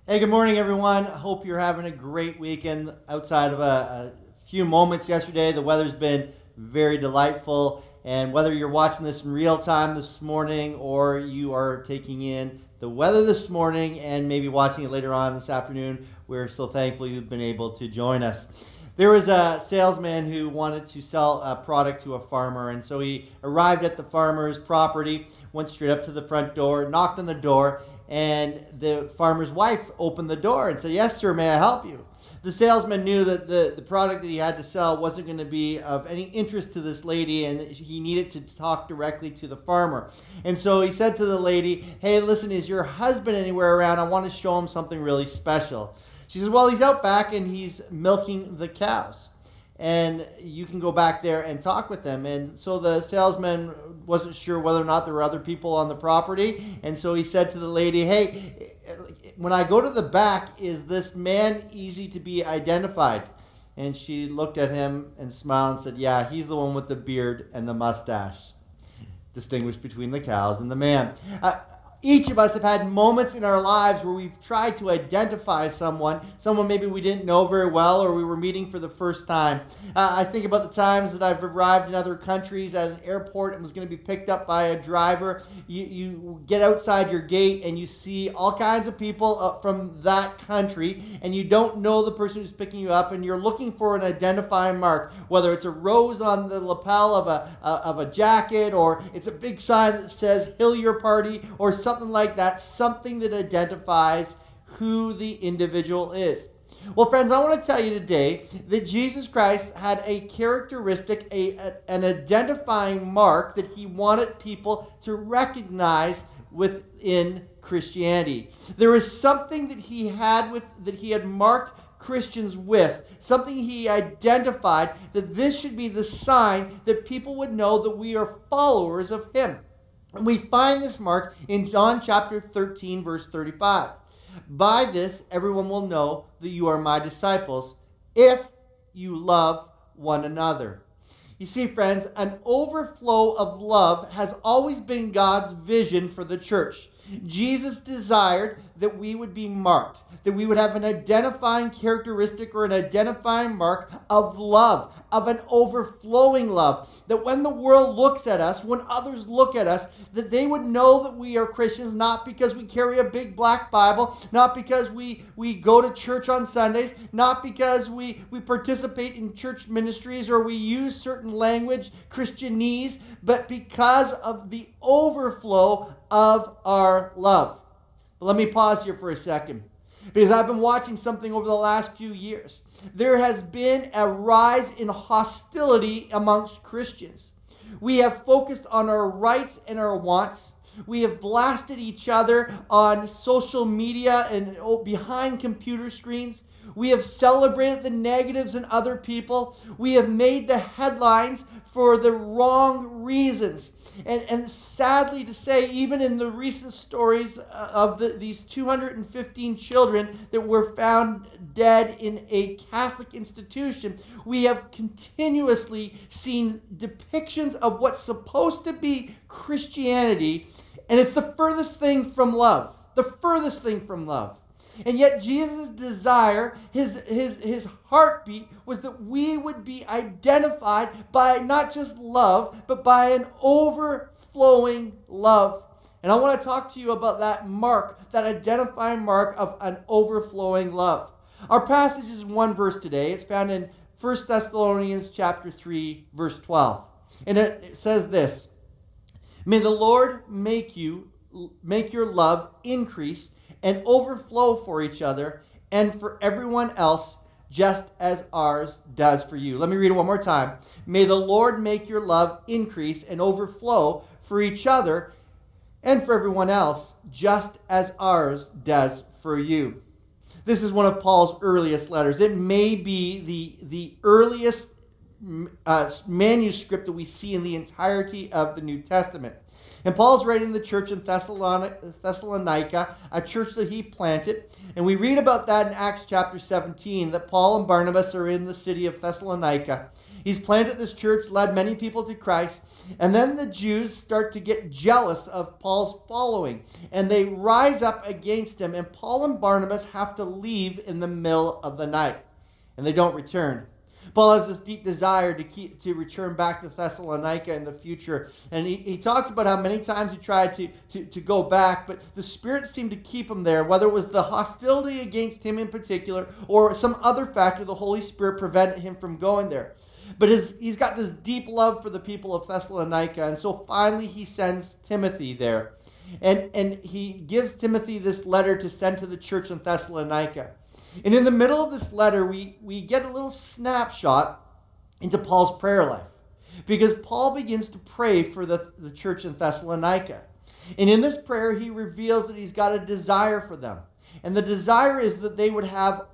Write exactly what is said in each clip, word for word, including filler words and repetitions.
Hey, good morning, everyone. I hope you're having a great weekend outside of a, a few moments yesterday. The weather's been very delightful, and whether you're watching this in real time this morning or you are taking in the weather this morning and maybe watching it later on this afternoon, we're so thankful you've been able to join us. There was a salesman who wanted to sell a product to a farmer, and so he arrived at the farmer's property, went straight up to the front door, knocked on the door, and the farmer's wife opened the door and said, "Yes, sir, may I help you?" The salesman knew that the, the product that he had to sell wasn't going to be of any interest to this lady, and he needed to talk directly to the farmer. And so he said to the lady, "Hey, listen, is your husband anywhere around? I want to show him something really special." She says, "Well, he's out back and he's milking the cows, and you can go back there and talk with them." And so the salesman wasn't sure whether or not there were other people on the property, and so he said to the lady, "Hey, when I go to the back, is this man easy to be identified?" And she looked at him and smiled and said, "Yeah, he's the one with the beard and the mustache. Distinguish between the cows and the man." Uh, Each of us have had moments in our lives where we've tried to identify someone, someone maybe we didn't know very well or we were meeting for the first time. Uh, I think about the times that I've arrived in other countries at an airport and was going to be picked up by a driver. You, you get outside your gate and you see all kinds of people uh, from that country, and you don't know the person who's picking you up, and you're looking for an identifying mark, whether it's a rose on the lapel of a, uh, of a jacket, or it's a big sign that says Hillier Party, or something Something like that, something that identifies who the individual is. Well, friends, I want to tell you today that Jesus Christ had a characteristic, a, a, an identifying mark that he wanted people to recognize within Christianity. There was something that he had with that he had marked Christians with, something he identified that this should be the sign that people would know that we are followers of him. And we find this mark in John chapter thirteen, verse thirty-five. "By this, everyone will know that you are my disciples, if you love one another." You see, friends, an overflow of love has always been God's vision for the church. Jesus desired that we would be marked, that we would have an identifying characteristic or an identifying mark of love, of an overflowing love, that when the world looks at us, when others look at us, that they would know that we are Christians, not because we carry a big black Bible, not because we, we go to church on Sundays, not because we, we participate in church ministries or we use certain language, Christianese, but because of the overflow of our love. But let me pause here for a second, because I've been watching something over the last few years. There has been a rise in hostility amongst Christians. We have focused on our rights and our wants. We have blasted each other on social media and behind computer screens. We have celebrated the negatives in other people. We have made the headlines for the wrong reasons. And, and sadly to say, even in the recent stories of the, these two hundred fifteen children that were found dead in a Catholic institution, we have continuously seen depictions of what's supposed to be Christianity, and it's the furthest thing from love. The furthest thing from love. And yet Jesus' desire, his, his, his heartbeat, was that we would be identified by not just love, but by an overflowing love. And I want to talk to you about that mark, that identifying mark of an overflowing love. Our passage is one verse today. It's found in First Thessalonians chapter three, verse twelve. And it, it says this: "May the Lord make you make your love increase and overflow for each other and for everyone else, just as ours does for you." Let me read it one more time. "May the Lord make your love increase and overflow for each other and for everyone else, just as ours does for you." This is one of Paul's earliest letters. It may be the, the earliest uh, manuscript that we see in the entirety of the New Testament. And Paul's writing the church in Thessalonica, a church that he planted. And we read about that in Acts chapter seventeen, that Paul and Barnabas are in the city of Thessalonica. He's planted this church, led many people to Christ, and then the Jews start to get jealous of Paul's following, and they rise up against him, and Paul and Barnabas have to leave in the middle of the night, and they don't return. Paul has this deep desire to keep, to return back to Thessalonica in the future. And he, he talks about how many times he tried to, to, to go back, but the Spirit seemed to keep him there. Whether it was the hostility against him in particular or some other factor, the Holy Spirit prevented him from going there. But his, he's got this deep love for the people of Thessalonica, and so finally he sends Timothy there. And, and he gives Timothy this letter to send to the church in Thessalonica. And in the middle of this letter, we, we get a little snapshot into Paul's prayer life. Because Paul begins to pray for the, the church in Thessalonica. And in this prayer, he reveals that he's got a desire for them. And the desire is that they would have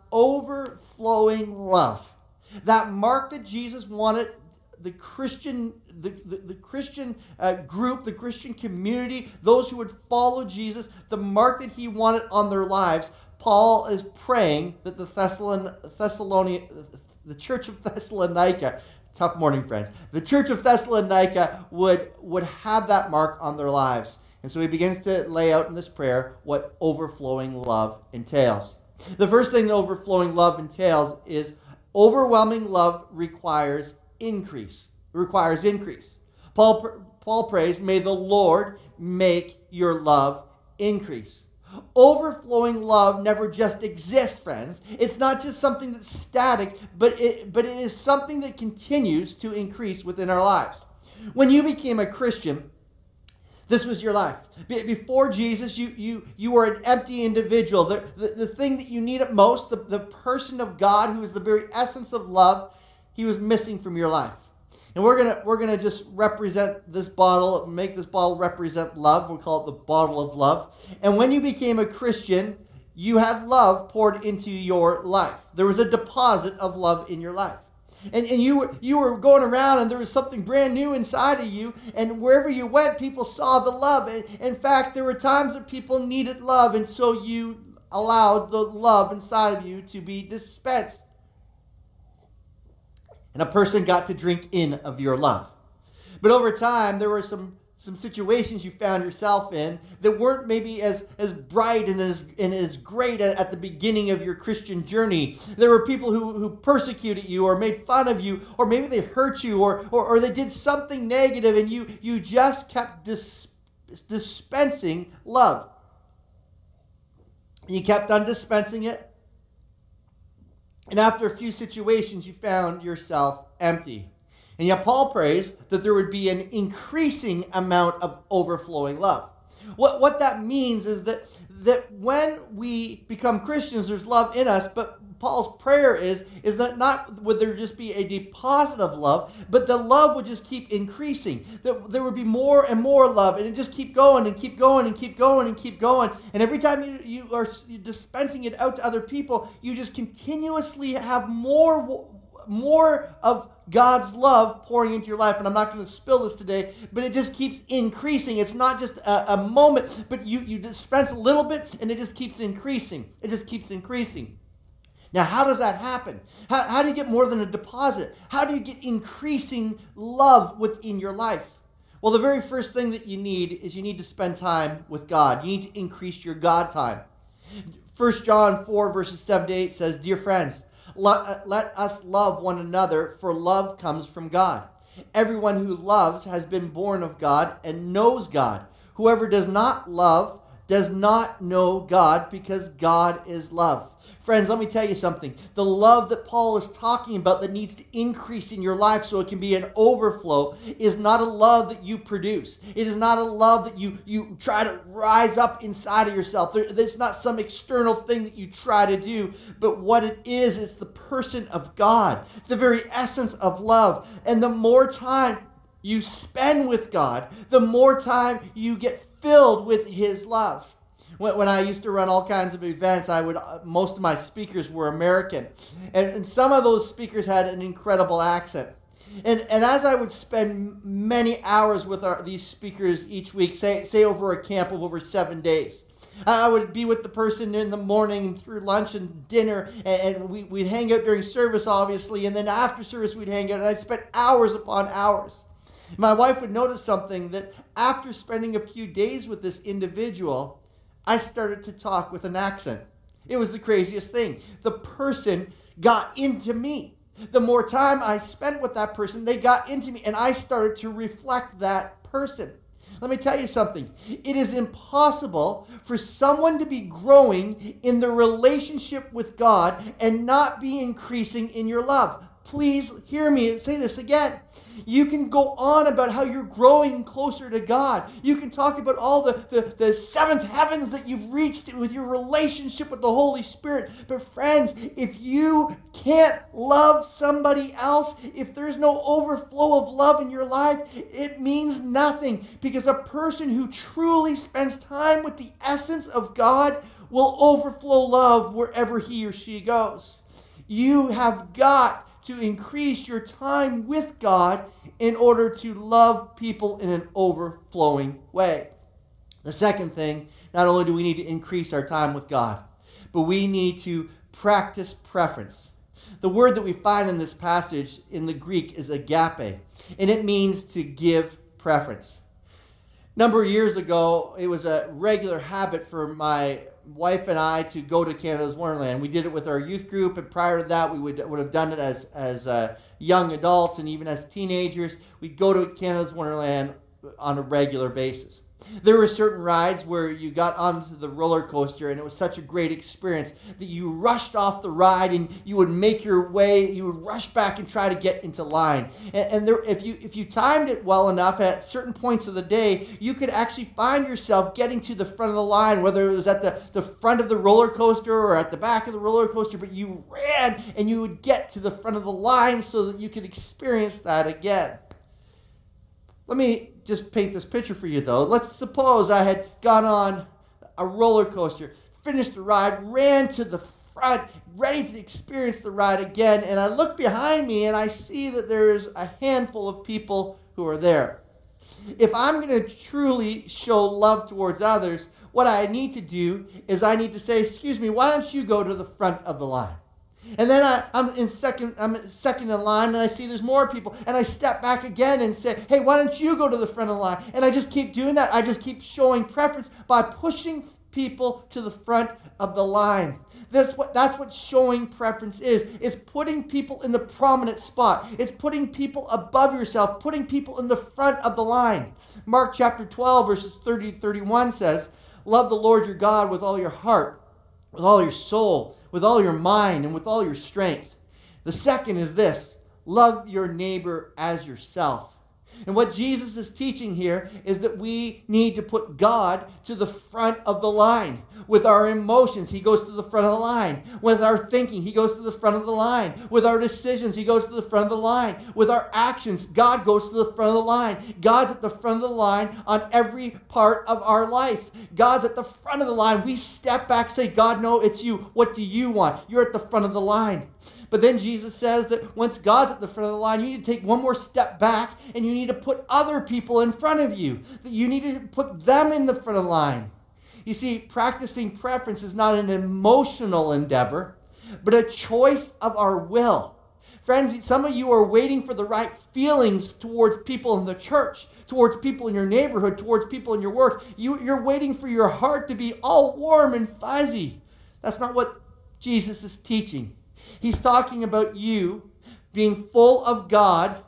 overflowing love. That mark that Jesus wanted the Christian, the, the, the Christian uh, group, the Christian community, those who would follow Jesus, the mark that he wanted on their lives. Paul is praying that the Thessalon, Thessalonian, the church of Thessalonica, tough morning, friends, the church of Thessalonica would, would have that mark on their lives. And so he begins to lay out in this prayer what overflowing love entails. The first thing that overflowing love entails is overwhelming love requires increase. It requires increase. Paul, Paul prays, may the Lord make your love increase. Overflowing love never just exists, friends. It's not just something that's static, but it, but it is something that continues to increase within our lives. When you became a Christian, this was your life. Before Jesus, you, you, you were an empty individual. The, the, the thing that you needed most, the, the person of God who is the very essence of love, he was missing from your life. And we're gonna we're gonna just represent this bottle, make this bottle represent love. We'll call it the bottle of love. And when you became a Christian, you had love poured into your life. There was a deposit of love in your life. And, and you were you were going around and there was something brand new inside of you, and wherever you went, people saw the love. And in fact, there were times that people needed love, and so you allowed the love inside of you to be dispensed. And a person got to drink in of your love. But over time, there were some, some situations you found yourself in that weren't maybe as, as bright and as, and as great at, at the beginning of your Christian journey. There were people who, who persecuted you or made fun of you, or maybe they hurt you, or, or, or they did something negative, and you, you just kept dis, dispensing love. You kept on dispensing it. And after a few situations, you found yourself empty. And yet Paul prays that there would be an increasing amount of overflowing love. What, what that means is that, that when we become Christians, there's love in us, but Paul's prayer is, is that not would there just be a deposit of love, but the love would just keep increasing. That there would be more and more love, and it just keep going and keep going and keep going and keep going. And every time you, you are dispensing it out to other people, you just continuously have more, more of God's love pouring into your life. And I'm not going to spill this today, but it just keeps increasing. It's not just a, a moment, but you, you dispense a little bit, and it just keeps increasing. It just keeps increasing. Now, how does that happen? How, how do you get more than a deposit? How do you get increasing love within your life? Well, the very first thing that you need is you need to spend time with God. You need to increase your God time. First John four, verses seven to eight says, Dear friends, let, let us love one another, for love comes from God. Everyone who loves has been born of God and knows God. Whoever does not love does not know God, because God is love. Friends, let me tell you something. The love that Paul is talking about that needs to increase in your life so it can be an overflow is not a love that you produce. It is not a love that you, you try to rise up inside of yourself. There, it's not some external thing that you try to do, but what it is, is the person of God, the very essence of love. And the more time you spend with God, the more time you get filled with His love. When I used to run all kinds of events, I would most of my speakers were American. And, and some of those speakers had an incredible accent. And, and as I would spend many hours with our, these speakers each week, say, say over a camp of over seven days, I would be with the person in the morning and through lunch and dinner, and, and we, we'd hang out during service, obviously, and then after service we'd hang out, and I'd spend hours upon hours. My wife would notice something, that after spending a few days with this individual, I started to talk with an accent. It was the craziest thing. The person got into me. The more time I spent with that person, they got into me, and I started to reflect that person. Let me tell you something. It is impossible for someone to be growing in the relationship with God and not be increasing in your love. Please hear me and say this again. You can go on about how you're growing closer to God. You can talk about all the, the, the seventh heavens that you've reached with your relationship with the Holy Spirit. But friends, if you can't love somebody else, if there's no overflow of love in your life, it means nothing. Because a person who truly spends time with the essence of God will overflow love wherever he or she goes. You have got to increase your time with God in order to love people in an overflowing way. The second thing, not only do we need to increase our time with God, but we need to practice preference. The word that we find in this passage in the Greek is agape, and it means to give preference. A number of years ago, it was a regular habit for my wife and I to go to Canada's Wonderland. We did it with our youth group, and prior to that, we would, would have done it as, as uh, young adults and even as teenagers. We'd go to Canada's Wonderland on a regular basis. There were certain rides where you got onto the roller coaster, and it was such a great experience that you rushed off the ride and you would make your way, you would rush back and try to get into line. And, and there, if you if you timed it well enough at certain points of the day, you could actually find yourself getting to the front of the line, whether it was at the, the front of the roller coaster or at the back of the roller coaster, but you ran and you would get to the front of the line so that you could experience that again. Let me just paint this picture for you, though. Let's suppose I had gone on a roller coaster, finished the ride, ran to the front, ready to experience the ride again, and I look behind me and I see that there's a handful of people who are there. If I'm going to truly show love towards others, what I need to do is I need to say, excuse me, why don't you go to the front of the line? And then I, I'm in second. I'm second in line, and I see there's more people, and I step back again and say, "Hey, why don't you go to the front of the line?" And I just keep doing that. I just keep showing preference by pushing people to the front of the line. That's what that's what showing preference is. It's putting people in the prominent spot. It's putting people above yourself, putting people in the front of the line. Mark chapter twelve, verses thirty to thirty-one says, "Love the Lord your God with all your heart, with all your soul, with all your mind, and with all your strength." The second is this: love your neighbor as yourself. And what Jesus is teaching here is that we need to put God to the front of the line. With our emotions, he goes to the front of the line. With our thinking, he goes to the front of the line. With our decisions, he goes to the front of the line. With our actions, God goes to the front of the line. God's at the front of the line on every part of our life. God's at the front of the line. We step back, say, "God, no, it's you. What do you want?" You're at the front of the line. But then Jesus says that once God's at the front of the line, you need to take one more step back and you need to put other people in front of you. That you need to put them in the front of the line. You see, practicing preference is not an emotional endeavor, but a choice of our will. Friends, some of you are waiting for the right feelings towards people in the church, towards people in your neighborhood, towards people in your work. You, you're waiting for your heart to be all warm and fuzzy. That's not what Jesus is teaching. He's talking about you being full of God,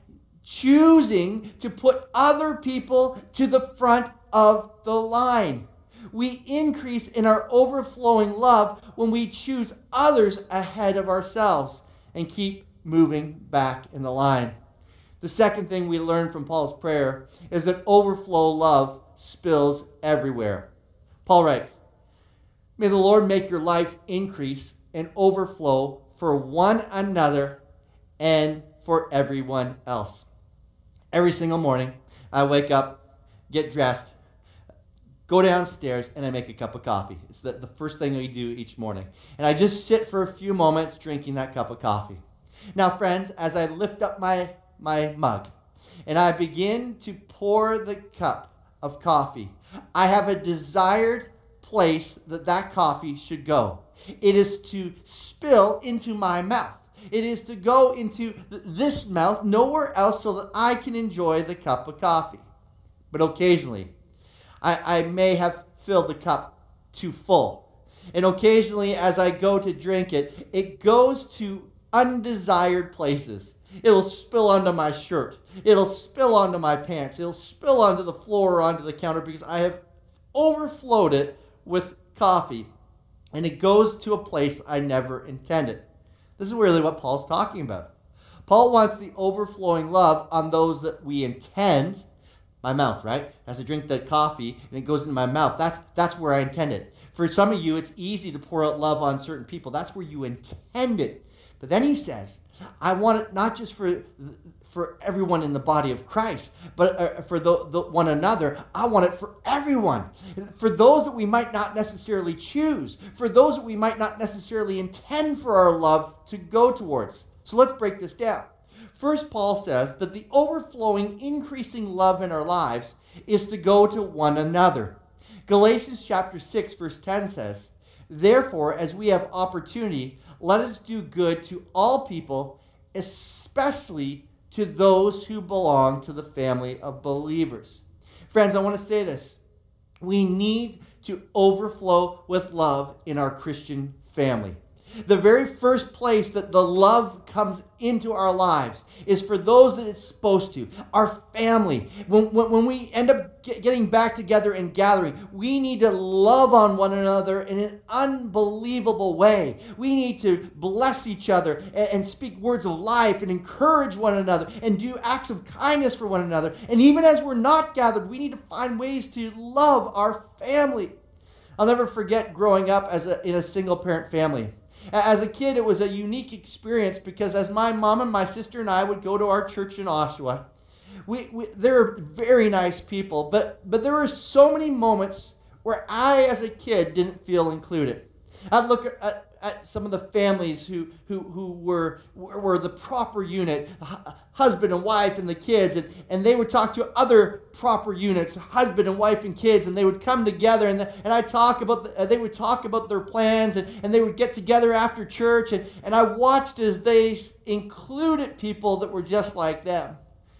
choosing to put other people to the front of the line. We increase in our overflowing love when we choose others ahead of ourselves and keep moving back in the line. The second thing we learn from Paul's prayer is that overflow love spills everywhere. Paul writes, "May the Lord make your life increase and overflow for one another and for everyone else." Every single morning, I wake up, get dressed, go downstairs, and I make a cup of coffee. It's the, the first thing we do each morning. And I just sit for a few moments drinking that cup of coffee. Now, friends, as I lift up my, my mug and I begin to pour the cup of coffee, I have a desired place that that coffee should go. It is to spill into my mouth. It is to go into th- this mouth, nowhere else, so that I can enjoy the cup of coffee. But occasionally, I, I may have filled the cup too full. And occasionally, as I go to drink it, it goes to undesired places. It'll spill onto my shirt. It'll spill onto my pants. It'll spill onto the floor or onto the counter because I have overflowed it with coffee. And it goes to a place I never intended. This is really what Paul's talking about. Paul wants the overflowing love on those that we intend. My mouth, right? As I drink the coffee and it goes into my mouth, that's, that's where I intend it. For some of you, it's easy to pour out love on certain people. That's where you intend it. But then he says, I want it not just for for everyone in the body of Christ, but uh, for the, the one another. I want it for everyone. For those that we might not necessarily choose. For those that we might not necessarily intend for our love to go towards. So let's break this down. First, Paul says that the overflowing, increasing love in our lives is to go to one another. Galatians chapter six, verse ten says, therefore, as we have opportunity, let us do good to all people, especially to those who belong to the family of believers. Friends, I want to say this. We need to overflow with love in our Christian family. The very first place that the love comes into our lives is for those that it's supposed to, our family. When, when, when we end up get, getting back together and gathering, we need to love on one another in an unbelievable way. We need to bless each other and, and speak words of life and encourage one another and do acts of kindness for one another. And even as we're not gathered, we need to find ways to love our family. I'll never forget growing up as a, in a single-parent family. As a kid, it was a unique experience because as my mom and my sister and I would go to our church in Oshawa, we, we, they were very nice people, but, but there were so many moments where I, as a kid, didn't feel included. I'd look at, at, at some of the families who, who, who were, were the proper unit, husband and wife and the kids, and, and they would talk to other proper units, husband and wife and kids, and they would come together, and, the, and I talk about the, they would talk about their plans, and, and they would get together after church, and, and I watched as they included people that were just like them.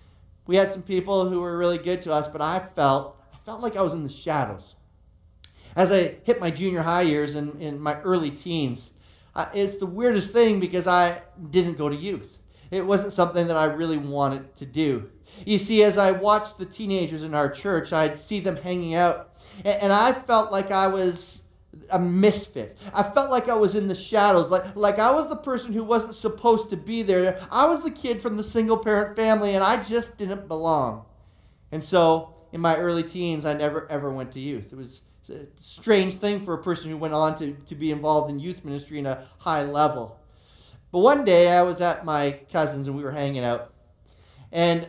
We had some people who were really good to us, but I felt, I felt like I was in the shadows. As I hit my junior high years and in my early teens, uh, it's the weirdest thing because I didn't go to youth. It wasn't something that I really wanted to do. You see, as I watched the teenagers in our church, I'd see them hanging out, and, and I felt like I was a misfit. I felt like I was in the shadows, like, like I was the person who wasn't supposed to be there. I was the kid from the single-parent family, and I just didn't belong. And so, in my early teens, I never, ever went to youth. It was a strange thing for a person who went on to, to be involved in youth ministry in a high level. But one day I was at my cousin's and we were hanging out. And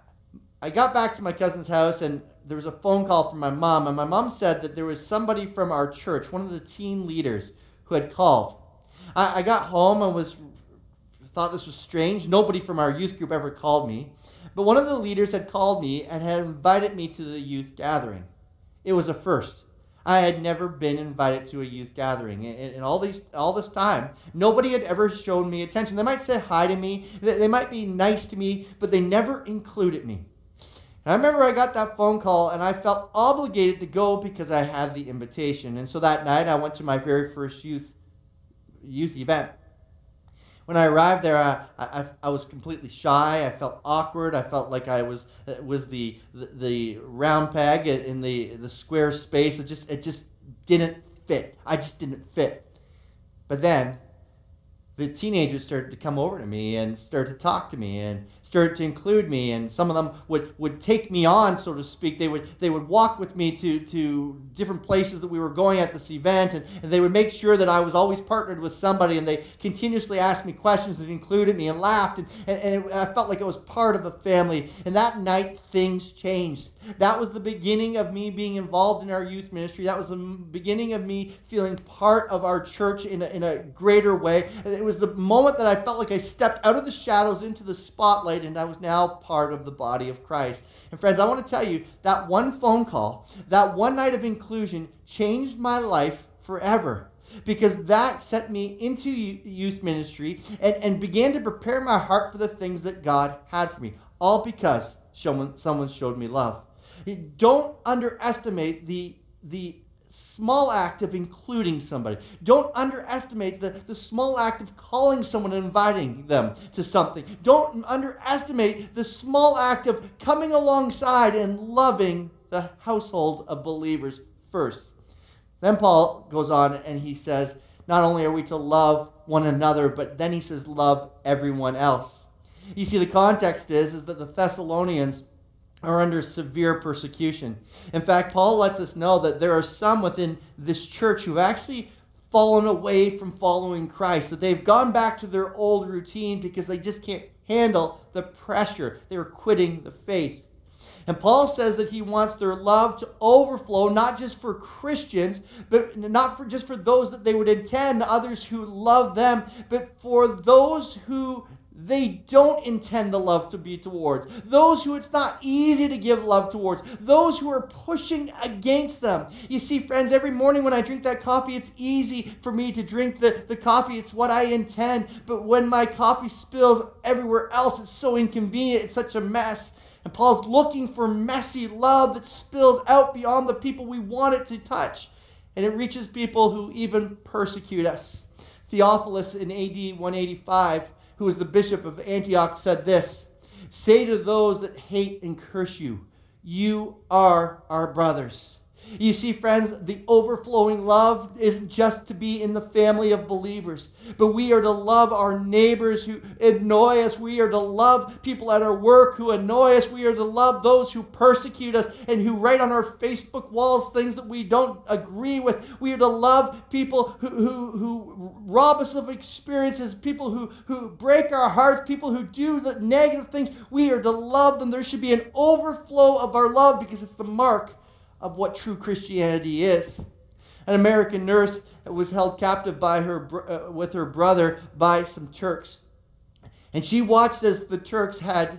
I got back to my cousin's house and there was a phone call from my mom. And my mom said that there was somebody from our church, one of the teen leaders, who had called. I, I got home and was thought this was strange. Nobody from our youth group ever called me. But one of the leaders had called me and had invited me to the youth gathering. It was a first. I had never been invited to a youth gathering. And all these, all this time, nobody had ever shown me attention. They might say hi to me. They might be nice to me, but they never included me. And I remember I got that phone call, and I felt obligated to go because I had the invitation. And so that night, I went to my very first youth, youth event. When I arrived there, I, I, I was completely shy. I felt awkward. I felt like I was was the the, the round peg in the, the square space. It just it just didn't fit. I just didn't fit. But then the teenagers started to come over to me and started to talk to me and started to include me, and some of them would, would take me on, so to speak. They would they would walk with me to, to different places that we were going at this event, and, and they would make sure that I was always partnered with somebody, and they continuously asked me questions and included me and laughed, and, and, and it, I felt like I was part of a family. And that night, things changed. That was the beginning of me being involved in our youth ministry. That was the beginning of me feeling part of our church in a, in a greater way. And it was the moment that I felt like I stepped out of the shadows into the spotlight, and I was now part of the body of Christ. And friends, I want to tell you, that one phone call, that one night of inclusion changed my life forever. Because that set me into youth ministry and, and began to prepare my heart for the things that God had for me. All because someone, someone showed me love. Don't underestimate the, the small act of including somebody. Don't underestimate the, the small act of calling someone and inviting them to something. Don't underestimate the small act of coming alongside and loving the household of believers first. Then Paul goes on and he says, not only are we to love one another, but then he says, love everyone else. You see, the context is, is that the Thessalonians are under severe persecution. In fact, Paul lets us know that there are some within this church who've actually fallen away from following Christ, that they've gone back to their old routine because they just can't handle the pressure. They were quitting the faith. And Paul says that he wants their love to overflow, not just for Christians, but not for just for those that they would intend, others who love them, but for those who they don't intend the love to be towards, those who it's not easy to give love towards, those who are pushing against them. You see, friends, every morning when I drink that coffee, it's easy for me to drink the, the coffee. It's what I intend. But when my coffee spills everywhere else, it's so inconvenient. It's such a mess. And Paul's looking for messy love that spills out beyond the people we want it to touch. And it reaches people who even persecute us. Theophilus in A D one eighty-five, who was the bishop of Antioch, said this, "Say to those that hate and curse you, you are our brothers." You see, friends, the overflowing love isn't just to be in the family of believers, but we are to love our neighbors who annoy us. We are to love people at our work who annoy us. We are to love those who persecute us and who write on our Facebook walls things that we don't agree with. We are to love people who, who, who rob us of experiences, people who, who break our hearts, people who do the negative things. We are to love them. There should be an overflow of our love because it's the mark of what true Christianity is. An American nurse was held captive by her uh, with her brother by some Turks. And she watched as the Turks had,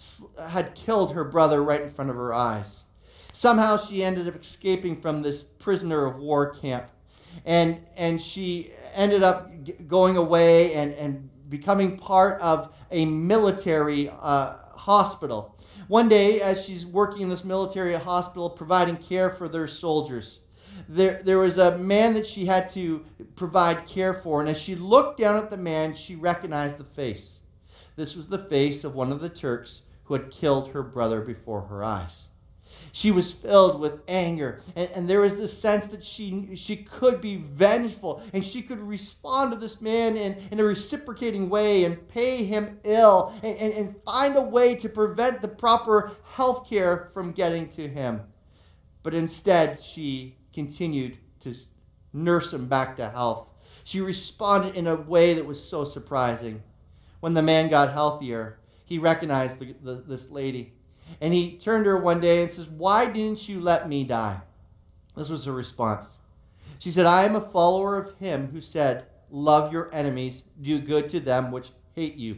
had killed her brother right in front of her eyes. Somehow she ended up escaping from this prisoner of war camp. And, and she ended up g- going away and, and becoming part of a military uh, hospital. One day, as she's working in this military hospital, providing care for their soldiers, there, there was a man that she had to provide care for. And as she looked down at the man, she recognized the face. This was the face of one of the Turks who had killed her brother before her eyes. She was filled with anger, and, and there was this sense that she, she could be vengeful, and she could respond to this man in, in a reciprocating way and pay him ill, and, and, and find a way to prevent the proper health care from getting to him. But instead, she continued to nurse him back to health. She responded in a way that was so surprising. When the man got healthier, he recognized the, the, this lady. And he turned to her one day and says, "Why didn't you let me die?" This was her response. She said, "I am a follower of him who said, 'Love your enemies, do good to them which hate you.'"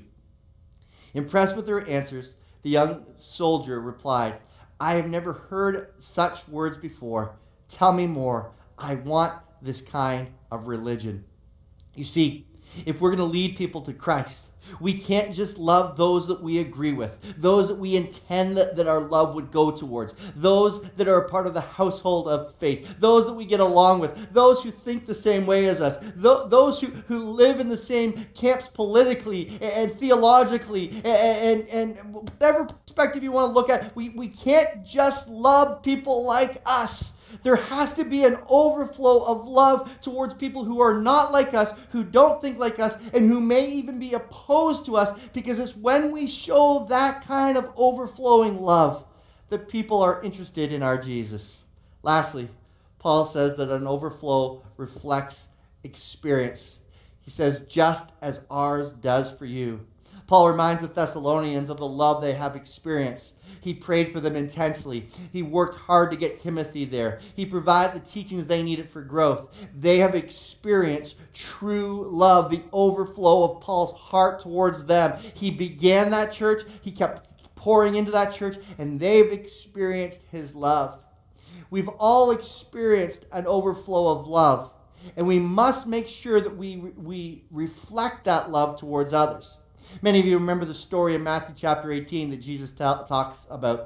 Impressed with her answers, the young soldier replied, "I have never heard such words before. Tell me more. I want this kind of religion." You see, if we're going to lead people to Christ, we can't just love those that we agree with, those that we intend that, that our love would go towards, those that are a part of the household of faith, those that we get along with, those who think the same way as us, th- those who, who live in the same camps politically and, and theologically and, and, and whatever perspective you want to look at. We, we can't just love people like us. There has to be an overflow of love towards people who are not like us, who don't think like us, and who may even be opposed to us, because it's when we show that kind of overflowing love that people are interested in our Jesus. Lastly, Paul says that an overflow reflects experience. He says, just as ours does for you. Paul reminds the Thessalonians of the love they have experienced. He prayed for them intensely. He worked hard to get Timothy there. He provided the teachings they needed for growth. They have experienced true love, the overflow of Paul's heart towards them. He began that church. He kept pouring into that church, and they've experienced his love. We've all experienced an overflow of love, and we must make sure that we, we reflect that love towards others. Many of you remember the story in Matthew chapter eighteen that Jesus ta- talks about.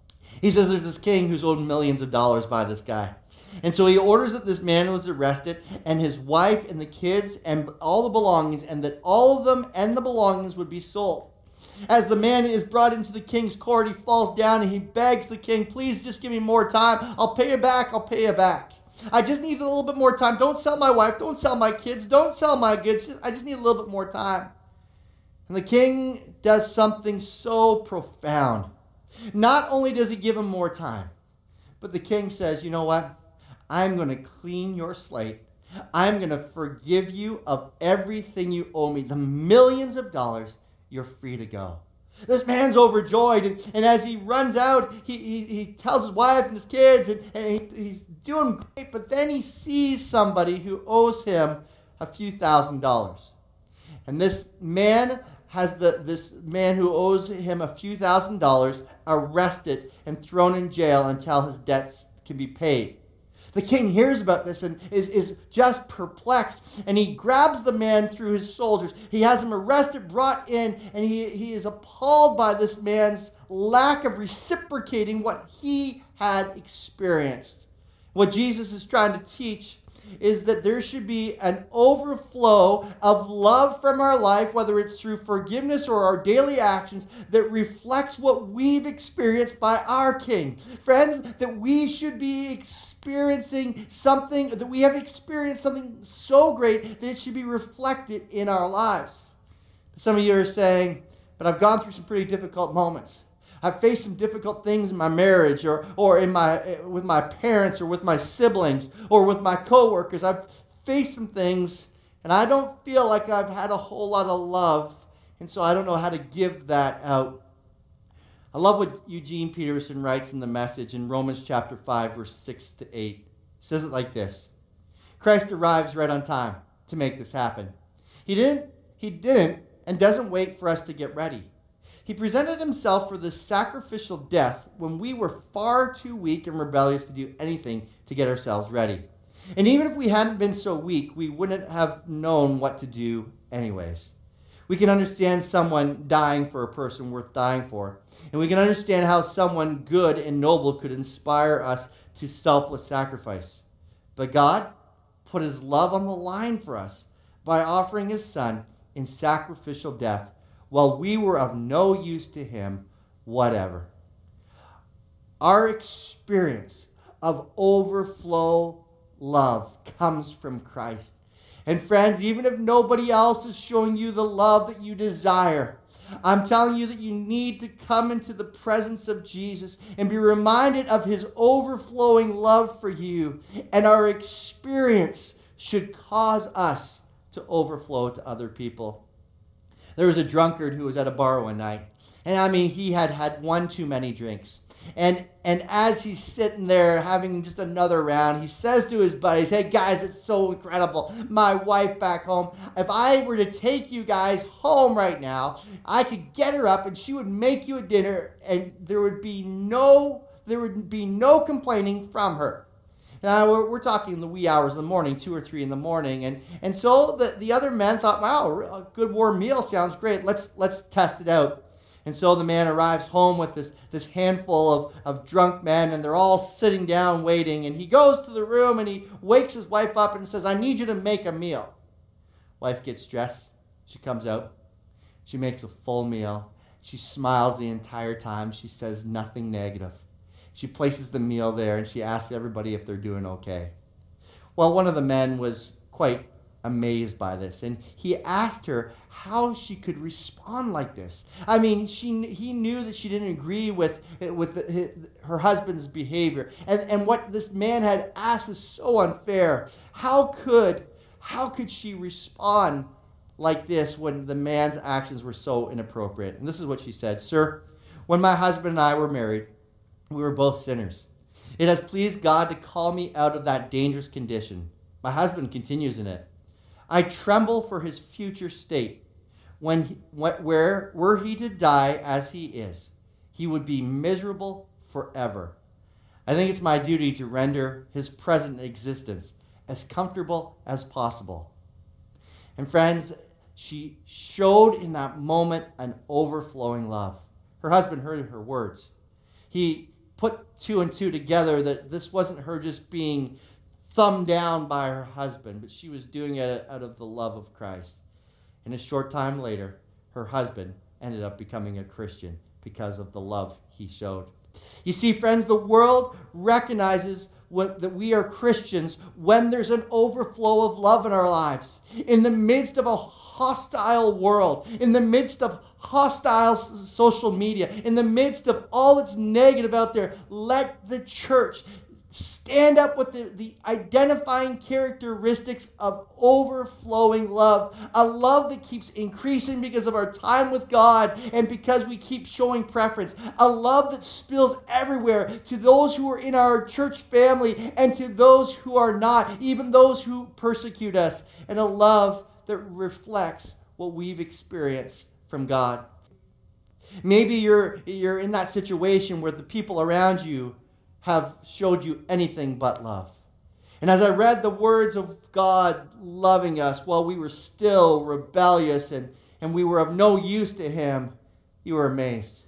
He says there's this king who's owed millions of dollars by this guy. And so he orders that this man was arrested, and his wife and the kids and all the belongings, and that all of them and the belongings would be sold. As the man is brought into the king's court, he falls down and he begs the king, please just give me more time. I'll pay you back. I'll pay you back. I just need a little bit more time. Don't sell my wife. Don't sell my kids. Don't sell my goods. Just, I just need a little bit more time. And the king does something so profound. Not only does he give him more time, but the king says, you know what? I'm going to clean your slate. I'm going to forgive you of everything you owe me. The millions of dollars, you're free to go. This man's overjoyed, and, and as he runs out, he, he, he tells his wife and his kids, and, and he, he's doing great, but then he sees somebody who owes him a few thousand dollars. And this man has the this man who owes him a few thousand dollars arrested and thrown in jail until his debts can be paid. The king hears about this and is, is just perplexed, and he grabs the man through his soldiers. He has him arrested, brought in, and he, he is appalled by this man's lack of reciprocating what he had experienced. What Jesus is trying to teach is that there should be an overflow of love from our life, whether it's through forgiveness or our daily actions, that reflects what we've experienced by our King. Friends, that we should be experiencing something, that we have experienced something so great that it should be reflected in our lives. Some of you are saying, but I've gone through some pretty difficult moments. I've faced some difficult things in my marriage or, or in my with my parents or with my siblings or with my coworkers. I've faced some things, and I don't feel like I've had a whole lot of love, and so I don't know how to give that out. I love what Eugene Peterson writes in The Message in Romans chapter five, verse six to eight. He says it like this. Christ arrives right on time to make this happen. He didn't, he didn't and doesn't wait for us to get ready. He presented himself for this sacrificial death when we were far too weak and rebellious to do anything to get ourselves ready. And even if we hadn't been so weak, we wouldn't have known what to do anyways. We can understand someone dying for a person worth dying for. And we can understand how someone good and noble could inspire us to selfless sacrifice. But God put his love on the line for us by offering his son in sacrificial death while we were of no use to him whatever. Our experience of overflow love comes from Christ. And friends, even if nobody else is showing you the love that you desire, I'm telling you that you need to come into the presence of Jesus and be reminded of his overflowing love for you. And our experience should cause us to overflow to other people. There was a drunkard who was at a bar one night. And I mean, he had had one too many drinks. And and as he's sitting there having just another round, he says to his buddies, hey guys, it's so incredible. My wife back home, if I were to take you guys home right now, I could get her up and she would make you a dinner and there would be no, there would be no complaining from her. Now, we're, we're talking in the wee hours of the morning, two or three in the morning. And, and so the, the other men thought, wow, a good warm meal sounds great. Let's let's test it out. And so the man arrives home with this, this handful of, of drunk men, and they're all sitting down waiting. And he goes to the room, and he wakes his wife up and says, I need you to make a meal. Wife gets dressed. She comes out. She makes a full meal. She smiles the entire time. She says nothing negative. She places the meal there, and she asks everybody if they're doing okay. Well, one of the men was quite amazed by this, and he asked her how she could respond like this. I mean, she he knew that she didn't agree with, with the, his, her husband's behavior, and, and what this man had asked was so unfair. How could, how could she respond like this when the man's actions were so inappropriate. And this is what she said. Sir, when my husband and I were married, we were both sinners. It has pleased God to call me out of that dangerous condition. My husband continues in it. I tremble for his future state. When he, where were he to die as he is, he would be miserable forever. I think it's my duty to render his present existence as comfortable as possible. And friends, she showed in that moment an overflowing love. Her husband heard her words. He put two and two together that this wasn't her just being thumbed down by her husband, but she was doing it out of the love of Christ. And a short time later, her husband ended up becoming a Christian because of the love he showed. You see, friends, the world recognizes what, that we are Christians when there's an overflow of love in our lives. In the midst of a hostile world, in the midst of hostile social media, in the midst of all that's negative out there, let the church stand up with the, the identifying characteristics of overflowing love. A love that keeps increasing because of our time with God and because we keep showing preference. A love that spills everywhere to those who are in our church family and to those who are not, even those who persecute us. And a love that reflects what we've experienced from God. Maybe you're, you're in that situation where the people around you have showed you anything but love. And as I read the words of God loving us while we were still rebellious and, and we were of no use to him, you were amazed.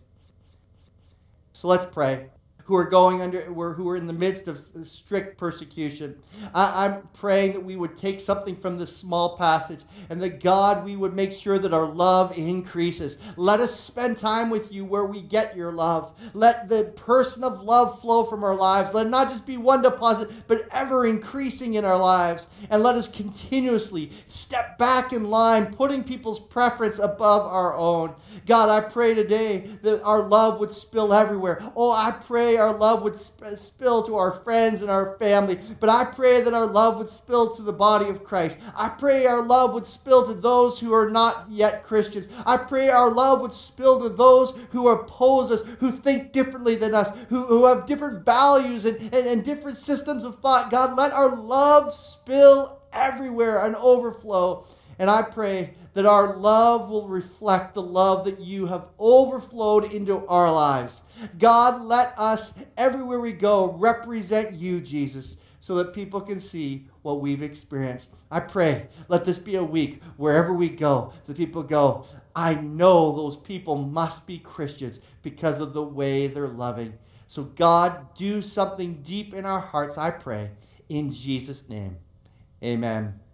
So let's pray. Who are going under, who are in the midst of strict persecution. I, I'm praying that we would take something from this small passage and that God, we would make sure that our love increases. Let us spend time with you where we get your love. Let the person of love flow from our lives. Let it not just be one deposit, but ever increasing in our lives. And let us continuously step back in line, putting people's preference above our own. God, I pray today that our love would spill everywhere. Oh, I pray our love would sp- spill to our friends and our family. But I pray that our love would spill to the body of Christ. I pray our love would spill to those who are not yet Christians. I pray our love would spill to those who oppose us, who think differently than us, who, who have different values and, and, and different systems of thought. God, let our love spill everywhere and overflow. And I pray that our love will reflect the love that you have overflowed into our lives. God, let us, everywhere we go, represent you, Jesus, so that people can see what we've experienced. I pray, let this be a week, wherever we go, the people go, I know those people must be Christians because of the way they're loving. So God, do something deep in our hearts, I pray, in Jesus' name. Amen.